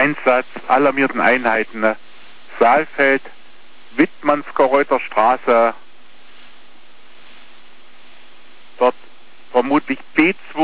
Einsatz, alarmierten Einheiten, Saalfeld, Wittmannsgereuter Straße, dort vermutlich B2